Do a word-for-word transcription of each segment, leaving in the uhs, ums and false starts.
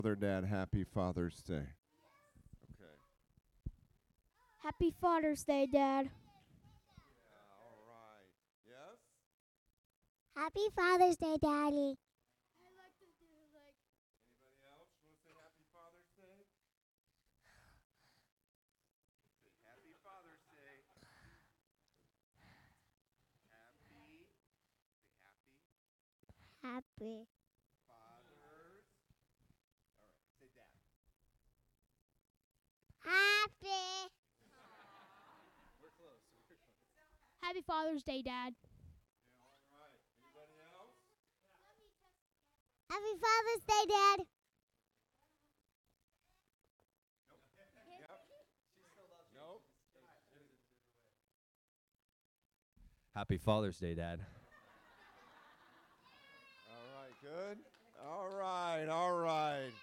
Their dad, happy Father's Day. Okay. Happy Father's Day, Dad. Yeah, all right. Yes? Happy Father's Day, Daddy. Anybody else want to say happy Father's Day? Say happy Father's Day. Happy. Say happy Happy. Fathers. All right. Say dad. Happy. We're close. We're close. Happy Father's Day, Dad. Yeah, all right. Anybody else? Happy Father's Day, Dad. Nope. Happy Father's Day, Dad. All right, good. All right, all right.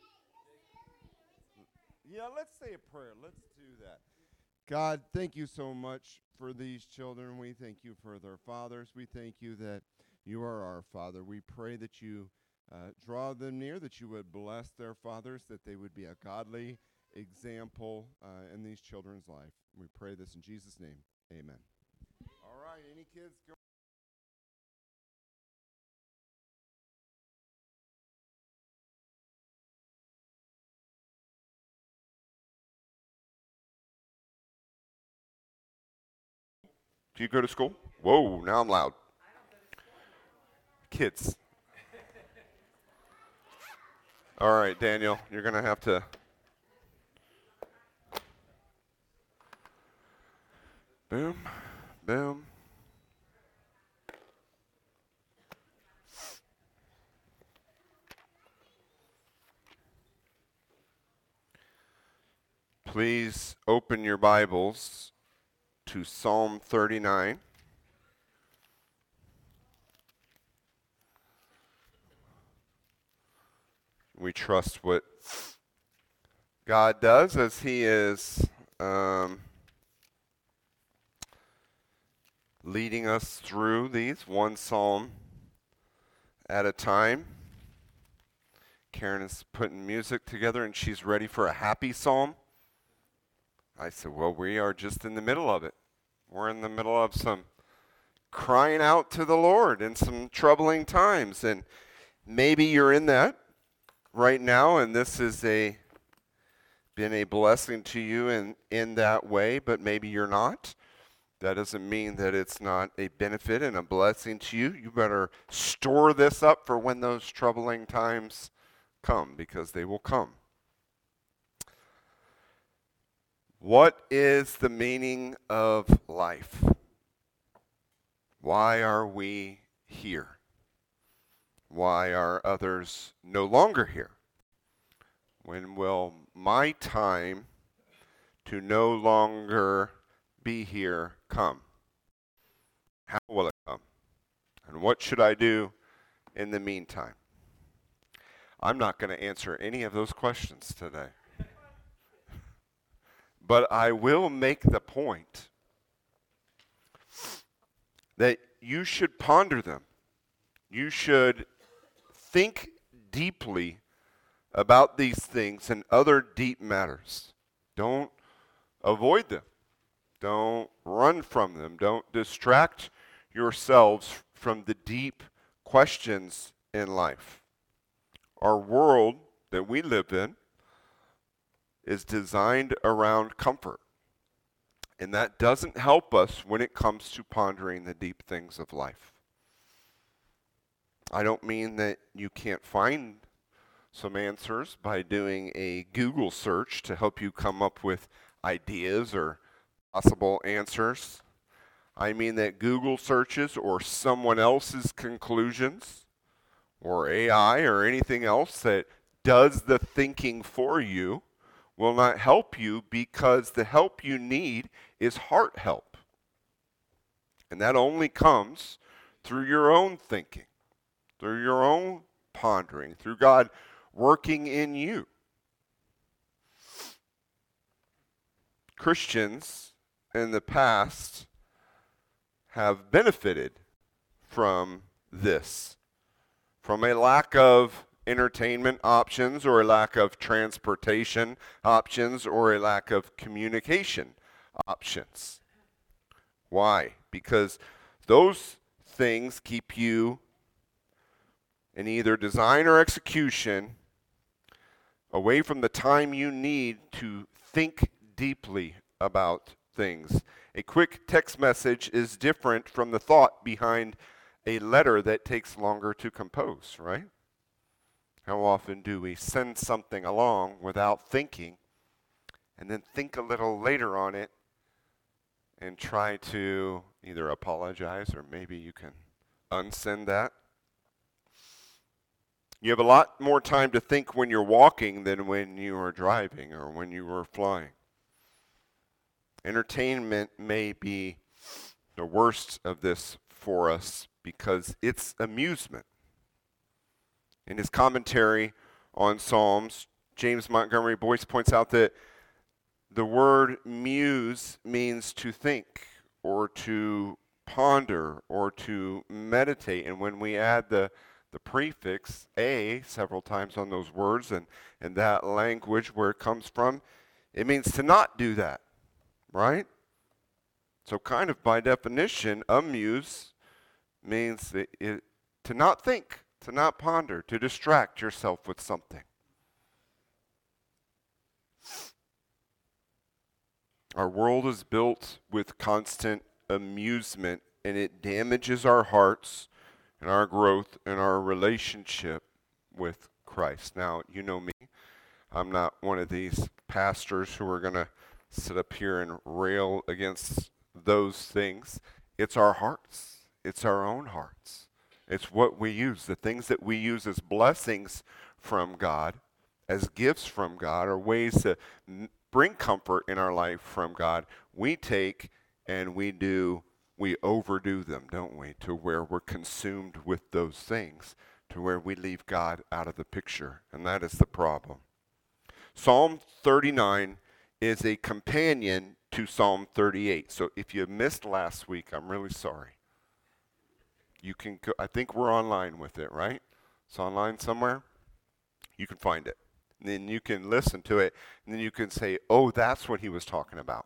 Yeah, let's say a prayer. Let's do that. God, thank you so much for these children. We thank you for their fathers. We thank you that you are our Father. We pray that you uh, draw them near, that you would bless their fathers, that they would be a godly example uh, in these children's life. We pray this in Jesus' name. Amen. All right, any kids go? Do you go to school? Whoa, now I'm loud. Kids. All right, Daniel, you're going to have to. Boom, boom. Please open your Bibles to Psalm thirty-nine. We trust what God does as He is um, leading us through these, one psalm at a time. Karen is putting music together and she's ready for a happy psalm. I said, well, we are just in the middle of it. We're in the middle of some crying out to the Lord in some troubling times. And maybe you're in that right now, and this has a been a blessing to you in, in that way, but maybe you're not. That doesn't mean that it's not a benefit and a blessing to you. You better store this up for when those troubling times come, because they will come. What is the meaning of life? Why are we here? Why are others no longer here? When will my time to no longer be here come? How will it come? And what should I do in the meantime? I'm not going to answer any of those questions today. But I will make the point that you should ponder them. You should think deeply about these things and other deep matters. Don't avoid them. Don't run from them. Don't distract yourselves from the deep questions in life. Our world that we live in is designed around comfort. And that doesn't help us when it comes to pondering the deep things of life. I don't mean that you can't find some answers by doing a Google search to help you come up with ideas or possible answers. I mean that Google searches or someone else's conclusions or A I or anything else that does the thinking for you will not help you, because the help you need is heart help. And that only comes through your own thinking, through your own pondering, through God working in you. Christians in the past have benefited from this, from a lack of entertainment options or a lack of transportation options or a lack of communication options. Why? Because those things keep you in either design or execution away from the time you need to think deeply about things. A quick text message is different from the thought behind a letter that takes longer to compose, right? How often do we send something along without thinking and then think a little later on it and try to either apologize or maybe you can unsend that? You have a lot more time to think when you're walking than when you are driving or when you are flying. Entertainment may be the worst of this for us because it's amusement. In his commentary on Psalms, James Montgomery Boyce points out that the word muse means to think or to ponder or to meditate. And when we add the, the prefix a several times on those words and, and that language where it comes from, it means to not do that, right? So kind of by definition, amuse means that it, to not think, to not ponder, to distract yourself with something. Our world is built with constant amusement, and it damages our hearts and our growth and our relationship with Christ. Now, you know me. I'm not one of these pastors who are going to sit up here and rail against those things. It's our hearts. It's our own hearts. It's what we use. The things that we use as blessings from God, as gifts from God, are ways to bring comfort in our life from God. We take and we do, we overdo them, don't we? To where we're consumed with those things, to where we leave God out of the picture. And that is the problem. Psalm thirty-nine is a companion to Psalm thirty-eight. So if you missed last week, I'm really sorry. You can go, I think we're online with it, right? It's online somewhere. You can find it. And then you can listen to it, and then you can say, oh, that's what he was talking about.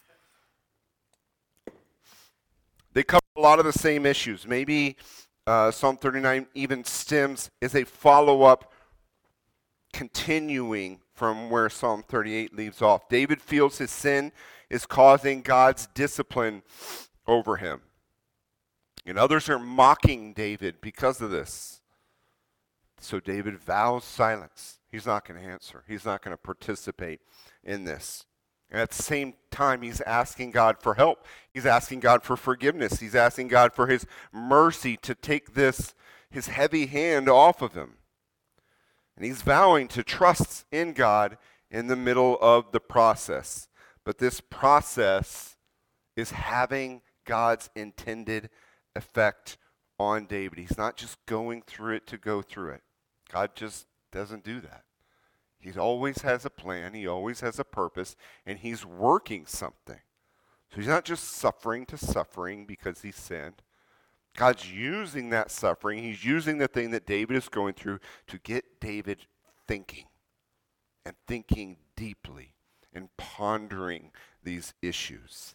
They cover a lot of the same issues. Maybe uh, Psalm thirty-nine even stems as a follow-up, continuing from where Psalm thirty-eight leaves off. David feels his sin is causing God's discipline over him. And others are mocking David because of this. So David vows silence. He's not going to answer. He's not going to participate in this. And at the same time, he's asking God for help. He's asking God for forgiveness. He's asking God for his mercy to take this, his heavy hand off of him. And he's vowing to trust in God in the middle of the process. But this process is having God's intended effect on David. He's not just going through it to go through it. God just doesn't do that. He always has a plan. He always has a purpose, and he's working something. So he's not just suffering to suffering because he sinned. God's using that suffering. He's using the thing that David is going through to get David thinking and thinking deeply and pondering these issues.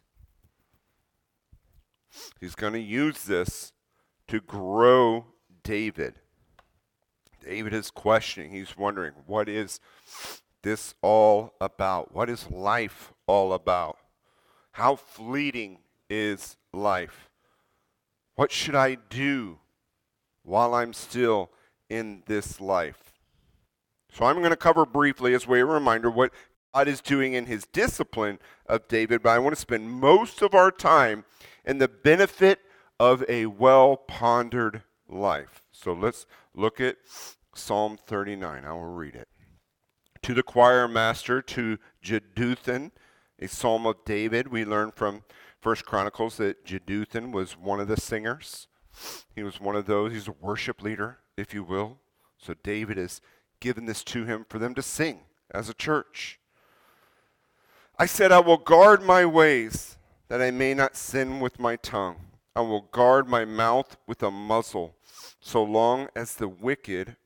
He's going to use this to grow David. David is questioning. He's wondering, what is this all about? What is life all about? How fleeting is life? What should I do while I'm still in this life? So I'm going to cover briefly, as a way of reminder, what God is doing in his discipline of David, but I want to spend most of our time in the benefit of a well-pondered life. So let's look at Psalm thirty-nine. I will read it. To the choir master, to Jeduthun, a psalm of David. We learn from First Chronicles that Jeduthun was one of the singers. He was one of those. He's a worship leader, if you will. So David has given this to him for them to sing as a church. I said, I will guard my ways, that I may not sin with my tongue. I will guard my mouth with a muzzle, so long as the wicked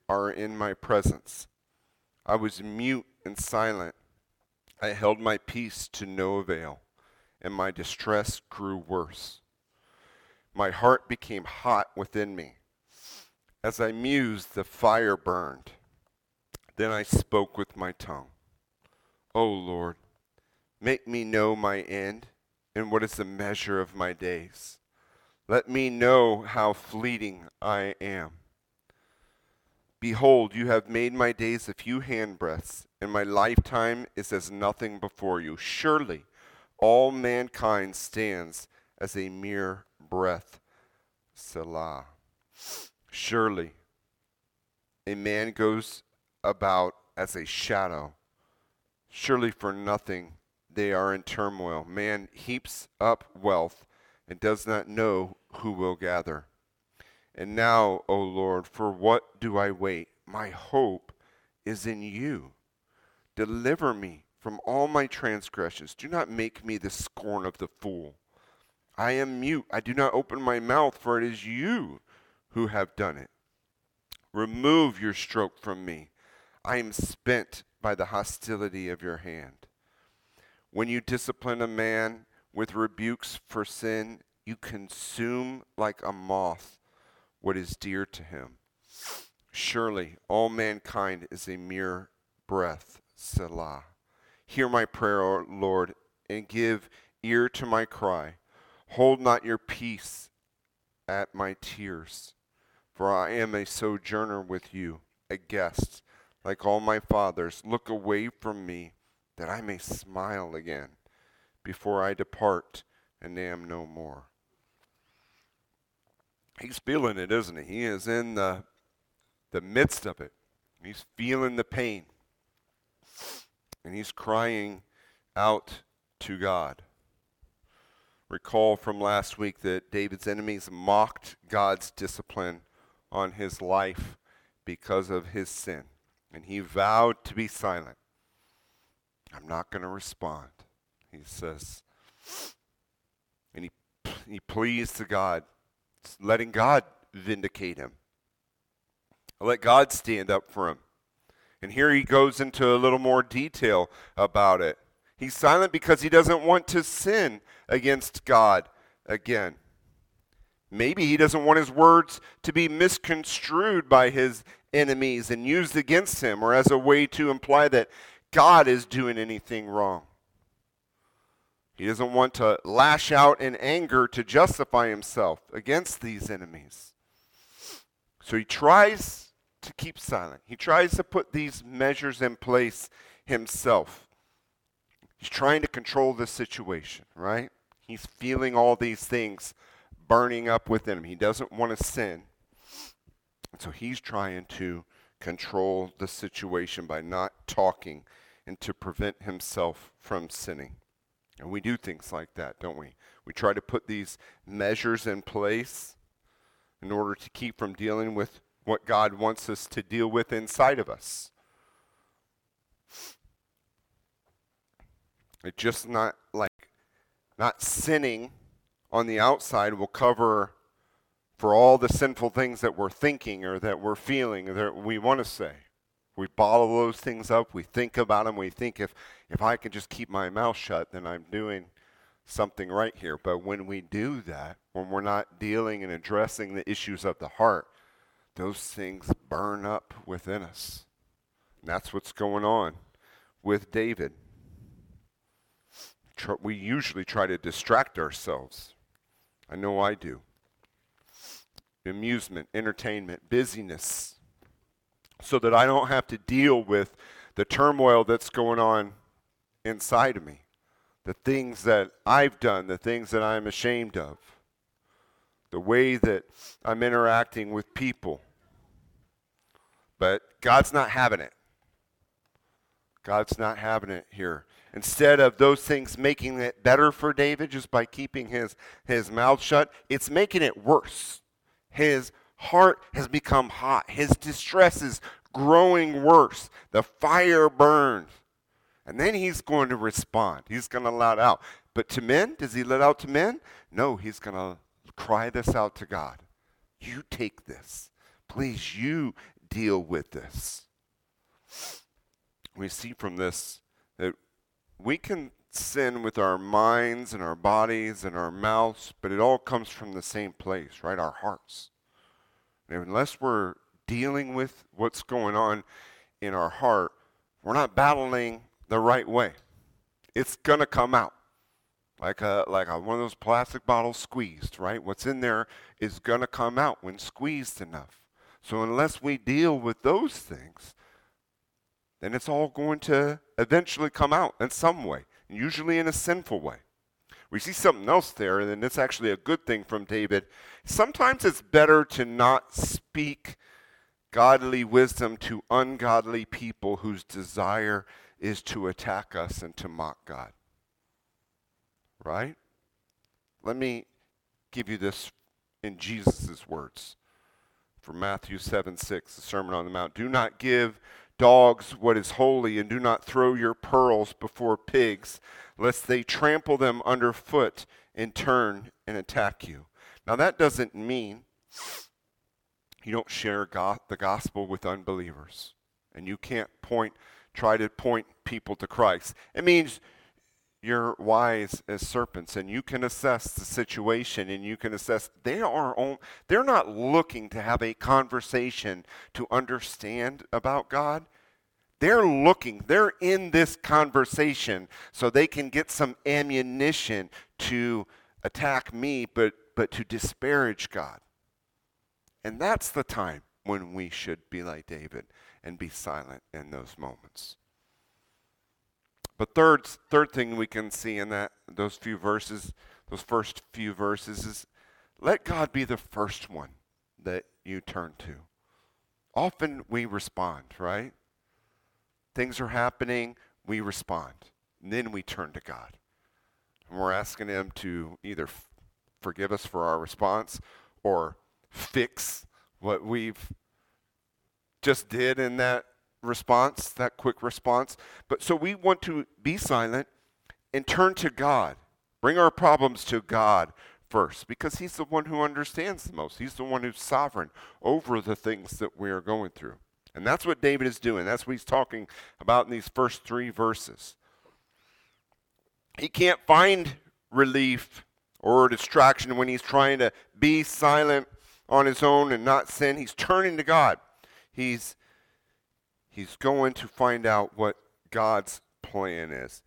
are in my presence. I was mute and silent. I held my peace to no avail, and my distress grew worse. My heart became hot within me. As I mused, the fire burned. Then I spoke with my tongue. O Lord, make me know my end, and what is the measure of my days. Let me know how fleeting I am. Behold, you have made my days a few handbreadths, and my lifetime is as nothing before you. Surely all mankind stands as a mere breath. Selah. Surely a man goes about as a shadow. Surely for nothing they are in turmoil. Man heaps up wealth and does not know who will gather. And now, O Lord, for what do I wait? My hope is in you. Deliver me from all my transgressions. Do not make me the scorn of the fool. I am mute. I do not open my mouth, for it is you who have done it. Remove your stroke from me. I am spent by the hostility of your hand. When you discipline a man with rebukes for sin, you consume like a moth what is dear to him. Surely all mankind is a mere breath. Selah. Hear my prayer, O Lord, and give ear to my cry. Hold not your peace at my tears, for I am a sojourner with you, a guest, like all my fathers. Look away from me, that I may smile again, before I depart and am no more. He's feeling it, isn't he? He is in the, the midst of it. He's feeling the pain. And he's crying out to God. Recall from last week that David's enemies mocked God's discipline on his life because of his sin. And he vowed to be silent. I'm not going to respond, he says. And he, he pleads to God, letting God vindicate him. Let God stand up for him. And here he goes into a little more detail about it. He's silent because he doesn't want to sin against God again. Maybe he doesn't want his words to be misconstrued by his enemies and used against him, or as a way to imply that God is doing anything wrong. He doesn't want to lash out in anger to justify himself against these enemies. So he tries to keep silent. He tries to put these measures in place himself. He's trying to control the situation, right? He's feeling all these things burning up within him. He doesn't want to sin. And so he's trying to control the situation by not talking and to prevent himself from sinning. And we do things like that, don't we? We try to put these measures in place in order to keep from dealing with what God wants us to deal with inside of us. It's just not like, not sinning on the outside will cover for all the sinful things that we're thinking or that we're feeling or that we want to say. We bottle those things up, we think about them, we think if, if I can just keep my mouth shut, then I'm doing something right here. But when we do that, when we're not dealing and addressing the issues of the heart, those things burn up within us. And that's what's going on with David. We usually try to distract ourselves. I know I do. Amusement, entertainment, busyness, so that I don't have to deal with the turmoil that's going on inside of me, the things that I've done, the things that I'm ashamed of, the way that I'm interacting with people. But God's not having it. God's not having it here. Instead of those things making it better for David just by keeping his, his mouth shut, it's making it worse. His heart has become hot. His distress is growing worse. The fire burns. And then he's going to respond. He's going to let out. But to men, does he let out to men? No, he's going to cry this out to God. You take this. Please, you deal with this? We see from this that we can sin with our minds and our bodies and our mouths, but it all comes from the same place, right? Our hearts. And unless we're dealing with what's going on in our heart, we're not battling the right way. It's going to come out. Like a like a, one of those plastic bottles squeezed, right? What's in there is going to come out when squeezed enough. So unless we deal with those things, then it's all going to eventually come out in some way, usually in a sinful way. We see something else there, and it's actually a good thing from David. Sometimes it's better to not speak godly wisdom to ungodly people whose desire is to attack us and to mock God. Right? Let me give you this in Jesus' words. From Matthew seven six, the Sermon on the Mount. Do not give dogs what is holy, and do not throw your pearls before pigs, lest they trample them underfoot and turn and attack you. Now that doesn't mean you don't share go- the gospel with unbelievers, and you can't point, try to point people to Christ. It means you're wise as serpents, and you can assess the situation, and you can assess they are on, they're not looking to have a conversation to understand about God. They're looking, they're in this conversation so they can get some ammunition to attack me, but but to disparage God. And that's the time when we should be like David and be silent in those moments. But third, third thing we can see in that those few verses, those first few verses, is let God be the first one that you turn to. Often we respond, right? Things are happening, we respond. And then we turn to God. And we're asking him to either f- forgive us for our response or fix what we've just did in that response, that quick response. But so we want to be silent and turn to God. Bring our problems to God first, because he's the one who understands the most. He's the one who's sovereign over the things that we are going through. And that's what David is doing. That's what he's talking about in these first three verses. He can't find relief or distraction when he's trying to be silent on his own and not sin. He's turning to God. He's He's going to find out what God's plan is.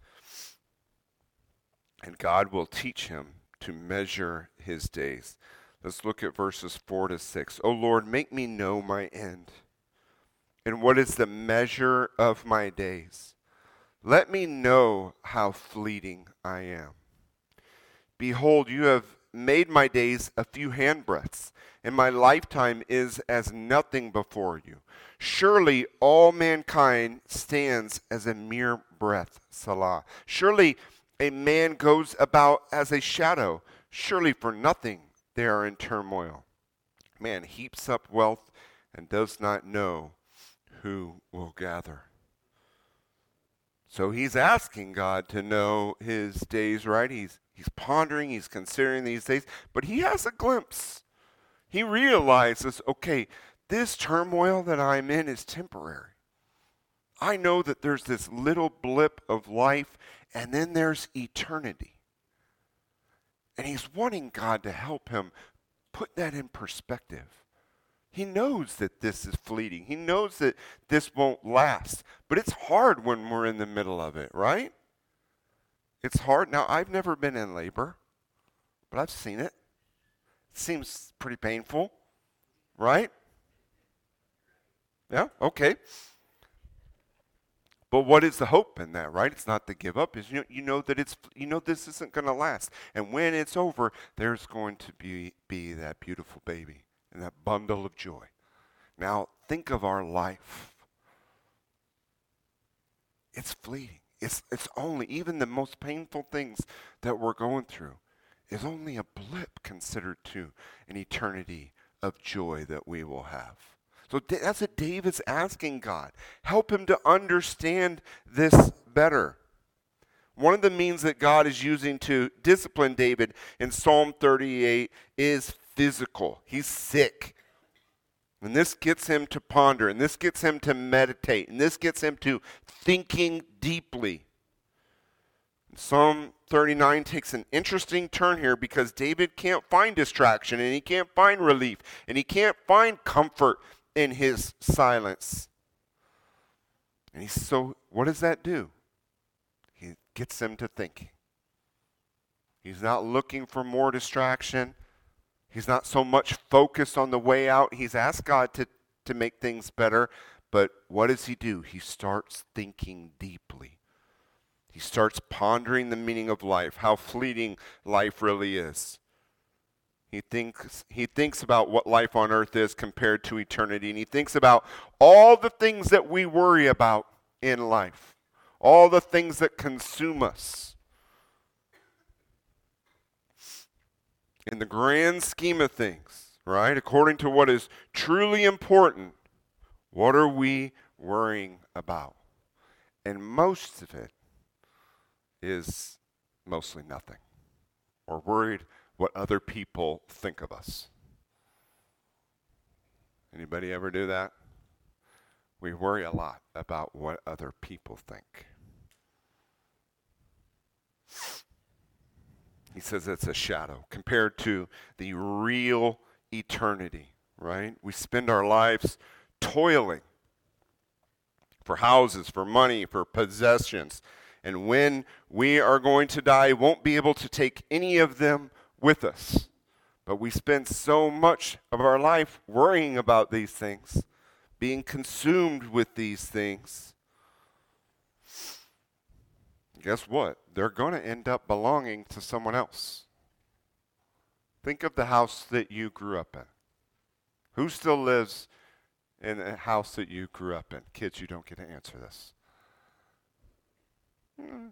And God will teach him to measure his days. Let's look at verses four to six. O Lord, make me know my end, and what is the measure of my days. Let me know how fleeting I am. Behold, you have made my days a few handbreadths, and my lifetime is as nothing before you. Surely all mankind stands as a mere breath. Salah. Surely a man goes about as a shadow. Surely for nothing they are in turmoil. Man heaps up wealth and does not know who will gather. So he's asking God to know his days, right? He's he's pondering, he's considering these days, but he has a glimpse. He realizes, okay, this turmoil that I'm in is temporary. I know that there's this little blip of life, and then there's eternity. And he's wanting God to help him put that in perspective. He knows that this is fleeting. He knows that this won't last. But it's hard when we're in the middle of it, right? It's hard. Now, I've never been in labor, but I've seen it. It seems pretty painful, right? Yeah, okay. But what is the hope in that, right? It's not to give up. Is you know, you know that it's you know this isn't going to last. And when it's over, there's going to be be that beautiful baby and that bundle of joy. Now, think of our life. It's fleeting. It's it's only, even the most painful things that we're going through is only a blip considered to an eternity of joy that we will have. So that's what David's asking God. Help him to understand this better. One of the means that God is using to discipline David in Psalm thirty-eight is physical. He's sick. And this gets him to ponder, and this gets him to meditate, and this gets him to thinking deeply. Psalm thirty-nine takes an interesting turn here because David can't find distraction, and he can't find relief, and he can't find comfort in his silence. And he's so, what does that do? He gets him to thinking. He's not looking for more distraction. He's not so much focused on the way out. He's asked God to, to make things better. But what does he do? He starts thinking deeply. He starts pondering the meaning of life, how fleeting life really is. He thinks, he thinks about what life on earth is compared to eternity. And he thinks about all the things that we worry about in life, all the things that consume us. In the grand scheme of things, right, according to what is truly important, what are we worrying about? And most of it is mostly nothing. We're worried what other people think of us. Anybody ever do that? We worry a lot about what other people think. He says it's a shadow compared to the real eternity, right? We spend our lives toiling for houses, for money, for possessions. And when we are going to die, won't be able to take any of them with us. But we spend so much of our life worrying about these things, being consumed with these things. Guess what? They're going to end up belonging to someone else. Think of the house that you grew up in. Who still lives in a house that you grew up in? Kids, you don't get to answer this. Hmm.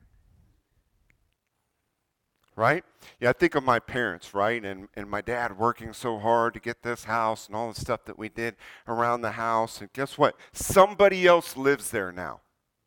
Right? Yeah, I think of my parents, right? And, and my dad working so hard to get this house and all the stuff that we did around the house. And guess what? Somebody else lives there now.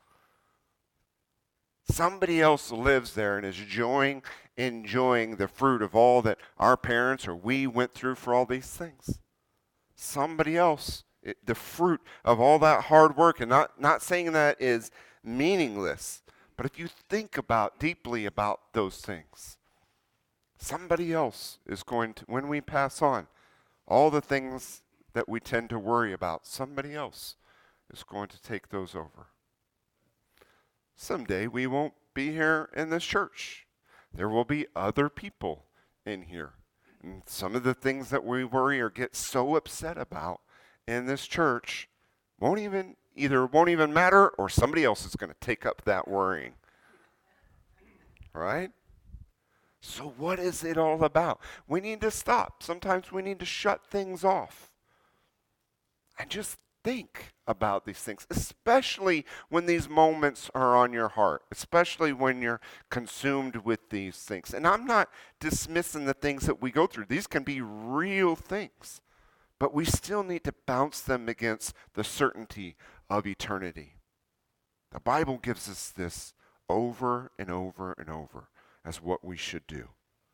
Somebody else lives there and is enjoying, enjoying the fruit of all that our parents or we went through for all these things. Somebody else, it, the fruit of all that hard work, and not, not saying that is meaningless, but if you think about deeply about those things, somebody else is going to, when we pass on, all the things that we tend to worry about, somebody else is going to take those over. Someday we won't be here in this church. There will be other people in here. And some of the things that we worry or get so upset about in this church won't even, either won't even matter or somebody else is going to take up that worrying. Right? So what is it all about? We need to stop. Sometimes we need to shut things off and just think about these things, especially when these moments are on your heart, especially when you're consumed with these things. And I'm not dismissing the things that we go through. These can be real things, but we still need to bounce them against the certainty of eternity. The Bible gives us this over and over and over as what we should do.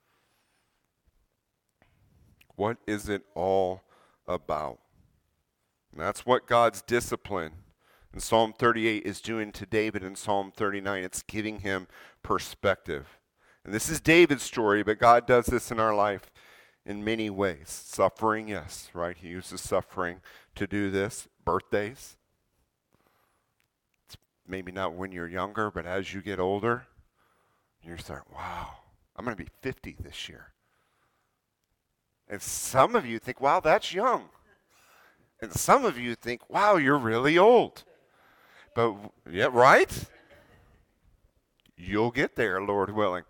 What is it all about? And that's what God's discipline in Psalm thirty-eight is doing to David in Psalm thirty-nine. It's giving him perspective. And this is David's story, but God does this in our life in many ways. Suffering, yes, right? He uses suffering to do this. Birthdays. It's maybe not when you're younger, but as you get older, you start, wow, I'm going to be fifty this year. And some of you think, wow, that's young. And some of you think, wow, you're really old. But, yeah, right? You'll get there, Lord willing.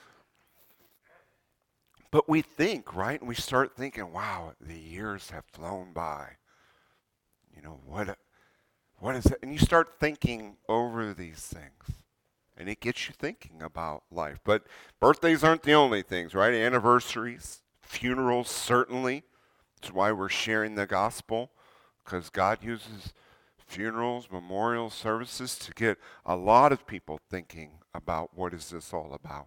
But we think, right? And we start thinking, wow, the years have flown by. You know, what, what is it? And you start thinking over these things. And it gets you thinking about life. But birthdays aren't the only things, right? Anniversaries, funerals, certainly. That's why we're sharing the gospel. Because God uses funerals, memorial services to get a lot of people thinking about what is this all about.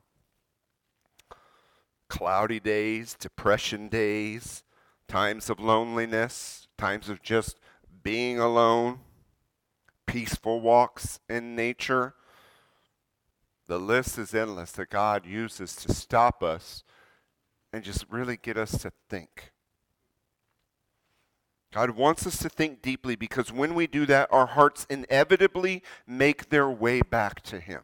Cloudy days, depression days, times of loneliness, times of just being alone, peaceful walks in nature. The list is endless that God uses to stop us and just really get us to think. God wants us to think deeply because when we do that, our hearts inevitably make their way back to Him.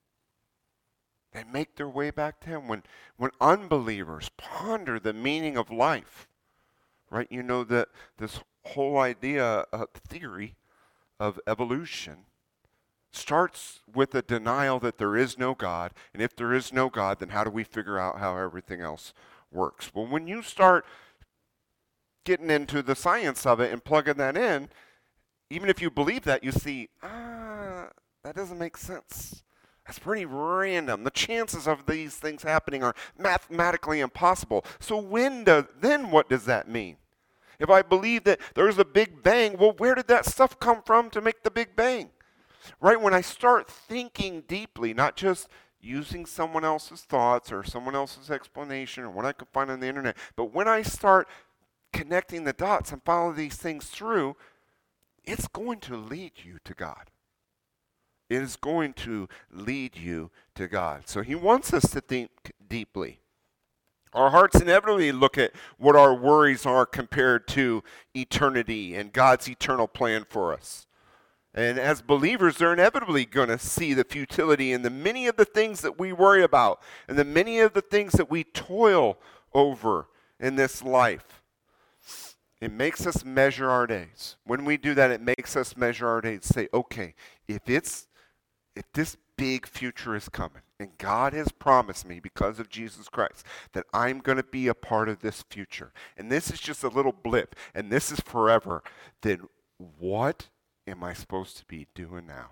They make their way back to Him. When, when unbelievers ponder the meaning of life, right? You know that this whole idea, uh, theory of evolution starts with a denial that there is no God. And if there is no God, then how do we figure out how everything else works? Well, when you start getting into the science of it and plugging that in, even if you believe that, you see, ah, that doesn't make sense. That's pretty random. The chances of these things happening are mathematically impossible. So when does, then what does that mean? If I believe that there's a Big Bang, well, where did that stuff come from to make the Big Bang? Right? When I start thinking deeply, not just using someone else's thoughts or someone else's explanation or what I could find on the internet, but when I start connecting the dots and follow these things through, it's going to lead you to God. It is going to lead you to God. So He wants us to think deeply. Our hearts inevitably look at what our worries are compared to eternity and God's eternal plan for us. And as believers, they're inevitably going to see the futility in the many of the things that we worry about and the many of the things that we toil over in this life. It makes us measure our days. When we do that, it makes us measure our days. Say, okay, if it's if this big future is coming, and God has promised me because of Jesus Christ that I'm going to be a part of this future, and this is just a little blip, and this is forever, then what am I supposed to be doing now?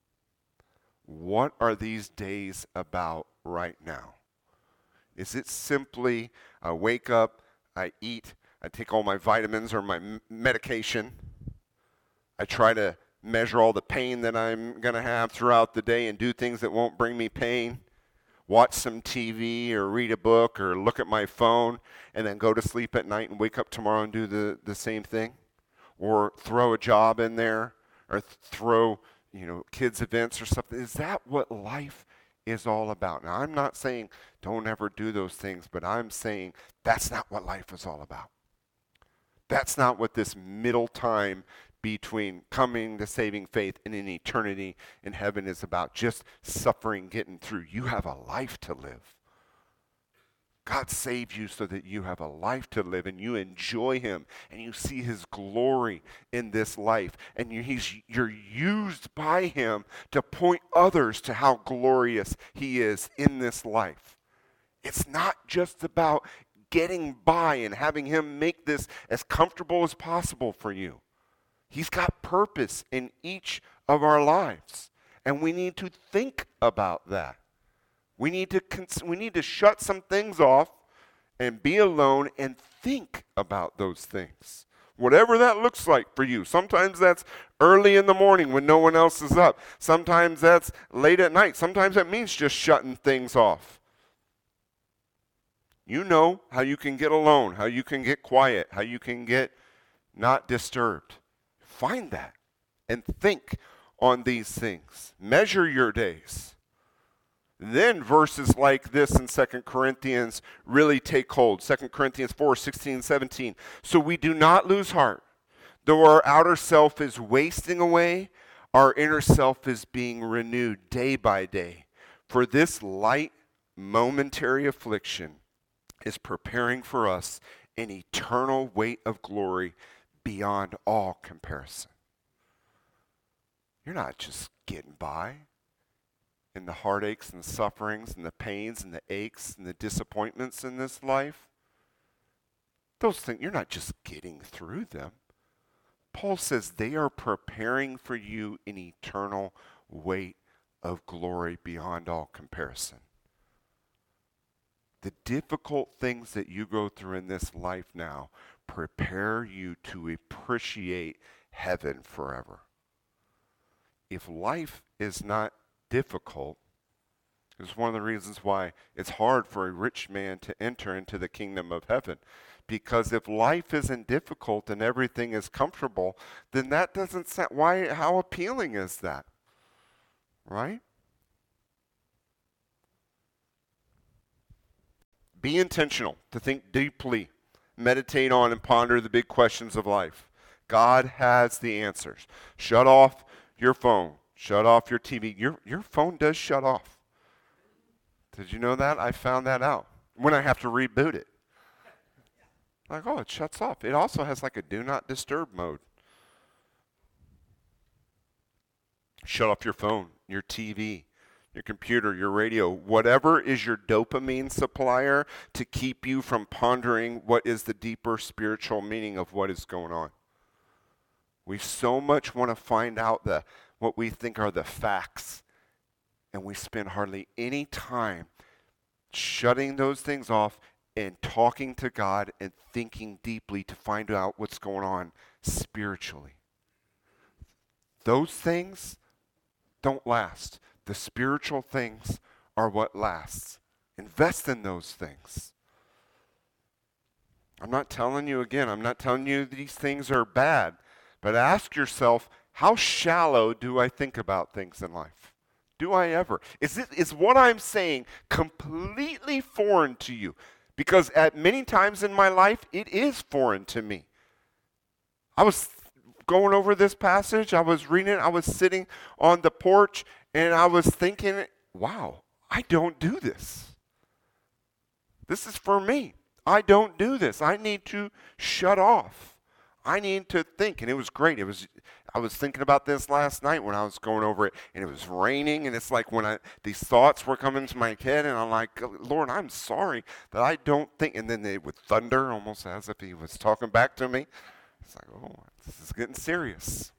What are these days about right now? Is it simply I wake up, I eat, I take all my vitamins or my m- medication. I try to measure all the pain that I'm going to have throughout the day and do things that won't bring me pain. Watch some T V or read a book or look at my phone and then go to sleep at night and wake up tomorrow and do the, the same thing. Or throw a job in there or th- throw, you know, kids' events or something. Is that what life is all about? Now, I'm not saying don't ever do those things, but I'm saying that's not what life is all about. That's not what this middle time between coming to saving faith and an eternity in heaven is about. Just suffering, getting through. You have a life to live. God saved you so that you have a life to live and you enjoy Him and you see His glory in this life. And you, he's, you're used by Him to point others to how glorious He is in this life. It's not just about getting by and having Him make this as comfortable as possible for you. He's got purpose in each of our lives, and we need to think about that. We need to cons- we need to shut some things off and be alone and think about those things. Whatever that looks like for you. Sometimes that's early in the morning when no one else is up. Sometimes that's late at night. Sometimes that means just shutting things off. You know how you can get alone, how you can get quiet, how you can get not disturbed. Find that and think on these things. Measure your days. Then verses like this in Second Corinthians really take hold. Second Corinthians four, sixteen, seventeen. So we do not lose heart. Though our outer self is wasting away, our inner self is being renewed day by day. For this light, momentary affliction is preparing for us an eternal weight of glory beyond all comparison. You're not just getting by in the heartaches and the sufferings and the pains and the aches and the disappointments in this life. Those things, you're not just getting through them. Paul says they are preparing for you an eternal weight of glory beyond all comparison. The difficult things that you go through in this life now prepare you to appreciate heaven forever. If life is not difficult, it's one of the reasons why it's hard for a rich man to enter into the kingdom of heaven, Because if life isn't difficult and everything is comfortable, then that doesn't sound, why, how appealing is that? Right? Be intentional to think deeply, meditate on and ponder the big questions of life. God has the answers. Shut off your phone. Shut off your T V. Your, your phone does shut off. Did you know that? I found that out when I have to reboot it. Like, oh, it shuts off. It also has like a do not disturb mode. Shut off your phone, your T V, your computer, your radio, whatever is your dopamine supplier to keep you from pondering what is the deeper spiritual meaning of what is going on. We so much want to find out the what we think are the facts, and we spend hardly any time shutting those things off and talking to God and thinking deeply to find out what's going on spiritually. Those things don't last. The spiritual things are what lasts. Invest in those things. I'm not telling you again, I'm not telling you these things are bad, but ask yourself, how shallow do I think about things in life? Do I ever? Is it is what I'm saying completely foreign to you? Because at many times in my life, it is foreign to me. I was going over this passage, I was reading it, I was sitting on the porch, and I was thinking, wow, I don't do this. This is for me. I don't do this. I need to shut off. I need to think. And it was great. It was. I was thinking about this last night when I was going over it, and it was raining, and it's like when I these thoughts were coming to my head, and I'm like, Lord, I'm sorry that I don't think. And then they would thunder, almost as if he was talking back to me. It's like, oh, this is getting serious.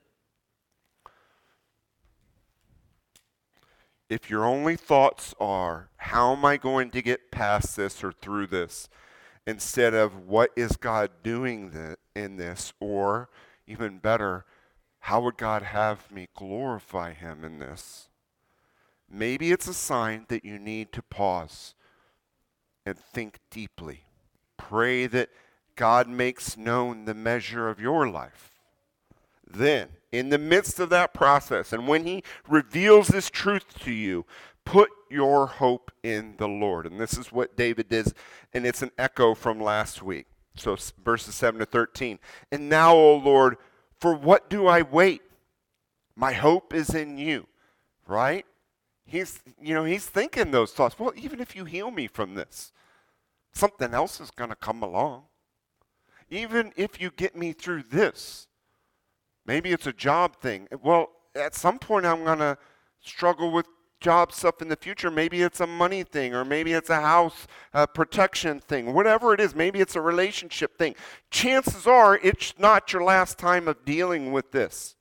If your only thoughts are, how am I going to get past this or through this, instead of what is God doing th- in this, or even better, how would God have me glorify him in this? Maybe it's a sign that you need to pause and think deeply. Pray that God makes known the measure of your life. Then, in the midst of that process, and when he reveals this truth to you, put your hope in the Lord. And this is what David does, and it's an echo from last week. So verses seven to thirteen. And now, O Lord, for what do I wait? My hope is in you, right? He's, you know, he's thinking those thoughts. Well, even if you heal me from this, something else is going to come along. Even if you get me through this, maybe it's a job thing. Well, at some point I'm going to struggle with job stuff in the future. Maybe it's a money thing, or maybe it's a house uh, protection thing. Whatever it is, maybe it's a relationship thing. Chances are it's not your last time of dealing with this.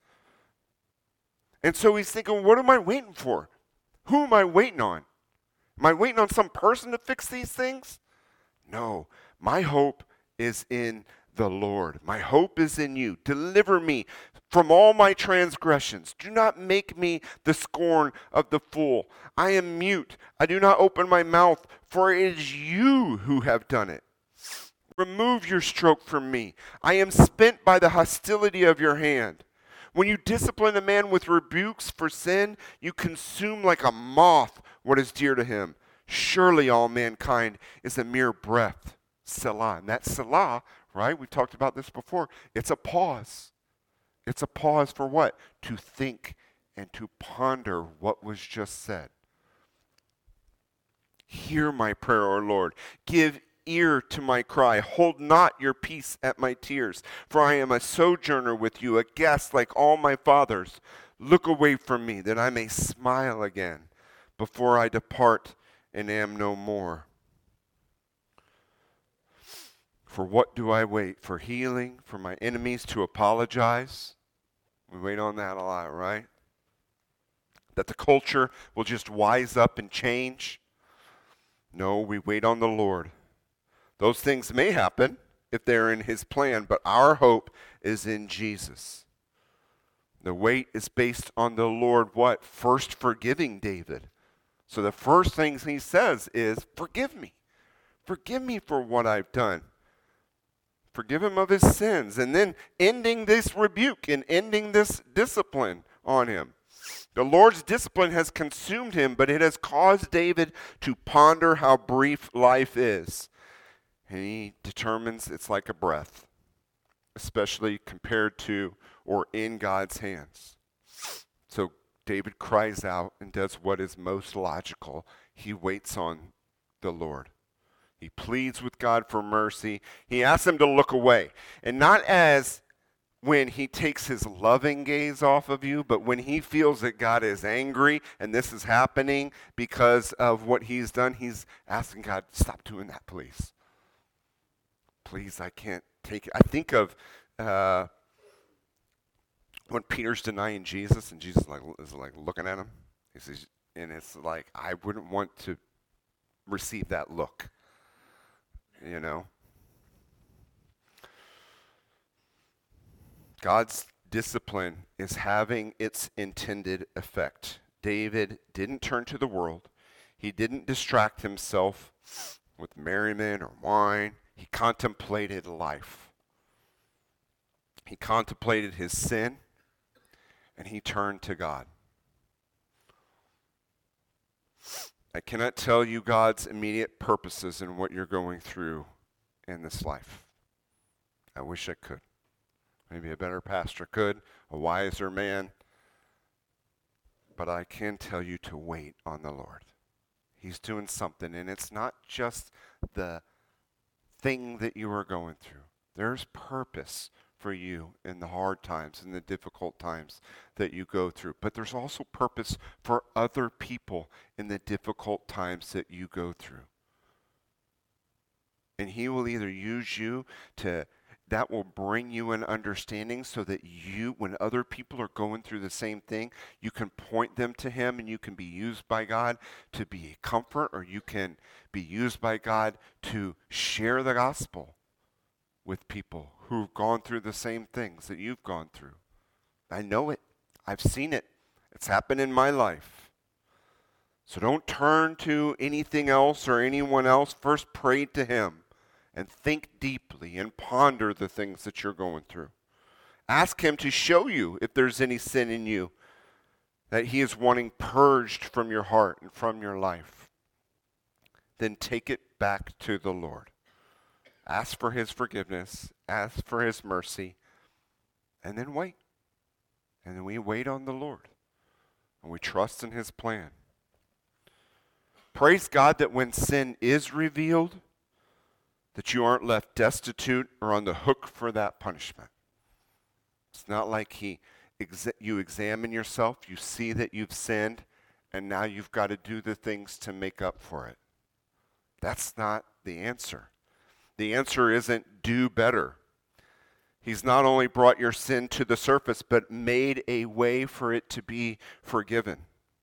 And so he's thinking, what am I waiting for? Who am I waiting on? Am I waiting on some person to fix these things? No, my hope is in the Lord. My hope is in you. Deliver me from all my transgressions. Do not make me the scorn of the fool. I am mute. I do not open my mouth, for it is you who have done it. Remove your stroke from me. I am spent by the hostility of your hand. When you discipline a man with rebukes for sin, you consume like a moth what is dear to him. Surely all mankind is a mere breath. Selah. And that Selah, right? We talked about this before. It's a pause. It's a pause for what? To think and to ponder what was just said. Hear my prayer, O Lord. Give ear to my cry. Hold not your peace at my tears. For I am a sojourner with you, a guest like all my fathers. Look away from me, that I may smile again before I depart and am no more. For what do I wait? For healing, for my enemies to apologize. We wait on that a lot, right? That the culture will just wise up and change. No, we wait on the Lord. Those things may happen if they're in his plan, but our hope is in Jesus. The wait is based on the Lord, what? First forgiving David. So the first thing he says is, forgive me. Forgive me for what I've done. Forgive him of his sins. And then ending this rebuke and ending this discipline on him. The Lord's discipline has consumed him, but it has caused David to ponder how brief life is. And he determines it's like a breath, especially compared to or in God's hands. So David cries out and does what is most logical. He waits on the Lord. He pleads with God for mercy. He asks him to look away. And not as when he takes his loving gaze off of you, but when he feels that God is angry and this is happening because of what he's done, he's asking God, stop doing that, please. Please, I can't take it. I think of uh, when Peter's denying Jesus and Jesus like is like looking at him. He says, and it's like, I wouldn't want to receive that look. You know, God's discipline is having its intended effect. David didn't turn to the world. He didn't distract himself with merriment or wine. He contemplated life. He contemplated his sin, and he turned to God. I cannot tell you God's immediate purposes in what you're going through in this life. I wish I could. Maybe a better pastor could, a wiser man. But I can tell you to wait on the Lord. He's doing something, and it's not just the thing that you are going through. There's purpose for you in the hard times and the difficult times that you go through. But there's also purpose for other people in the difficult times that you go through. And he will either use you to, that will bring you an understanding so that you, when other people are going through the same thing, you can point them to him and you can be used by God to be a comfort, or you can be used by God to share the gospel with people who've gone through the same things that you've gone through. I know it. I've seen it. It's happened in my life. So don't turn to anything else or anyone else. First pray to him and think deeply and ponder the things that you're going through. Ask him to show you if there's any sin in you that he is wanting purged from your heart and from your life. Then take it back to the Lord. Ask for his forgiveness, ask for his mercy, and then wait. And then we wait on the Lord, and we trust in his plan. Praise God that when sin is revealed, that you aren't left destitute or on the hook for that punishment. It's not like he exa- you examine yourself, you see that you've sinned, and now you've got to do the things to make up for it. That's not the answer. The answer isn't do better. He's not only brought your sin to the surface, but made a way for it to be forgiven.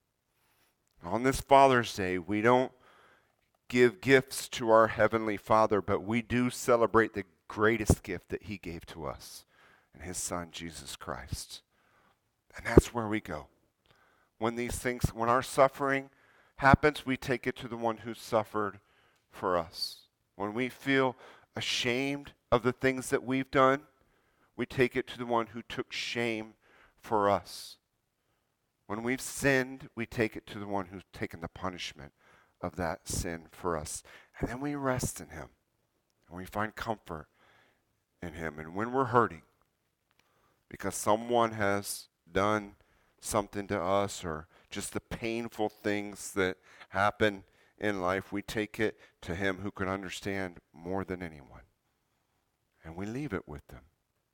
On this Father's Day, we don't give gifts to our Heavenly Father, but we do celebrate the greatest gift that he gave to us, and his Son, Jesus Christ. And that's where we go. When these things, when our suffering happens, we take it to the one who suffered for us. When we feel ashamed of the things that we've done, we take it to the one who took shame for us. When we've sinned, we take it to the one who's taken the punishment of that sin for us. And then we rest in him. And we find comfort in him. And when we're hurting, because someone has done something to us, or just the painful things that happen in life, we take it to him who can understand more than anyone. And we leave it with them.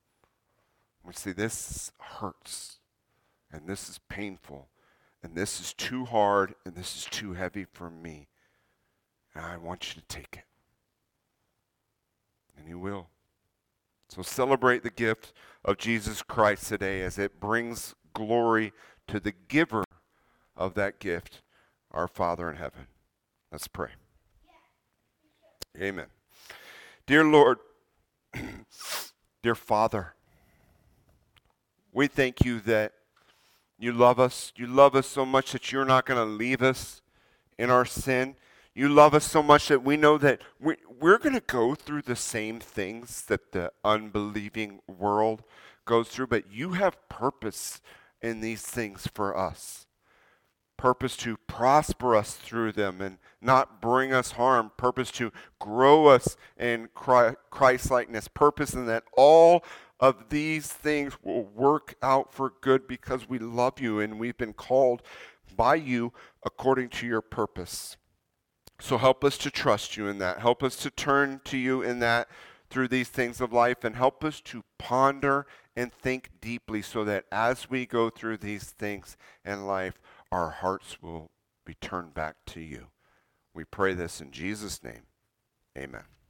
We say, this hurts, and this is painful, and this is too hard, and this is too heavy for me. And I want you to take it. And he will. So celebrate the gift of Jesus Christ today as it brings glory to the giver of that gift, our Father in heaven. Let's pray. Amen. Dear Lord, dear Father, we thank you that you love us. You love us so much that you're not going to leave us in our sin. You love us so much that we know that we, we're going to go through the same things that the unbelieving world goes through, but you have purpose in these things for us. Purpose to prosper us through them and not bring us harm. Purpose to grow us in Christ-likeness. Purpose in that all of these things will work out for good because we love you and we've been called by you according to your purpose. So help us to trust you in that. Help us to turn to you in that through these things of life, and help us to ponder and think deeply so that as we go through these things in life, our hearts will be turned back to you. We pray this in Jesus' name. Amen.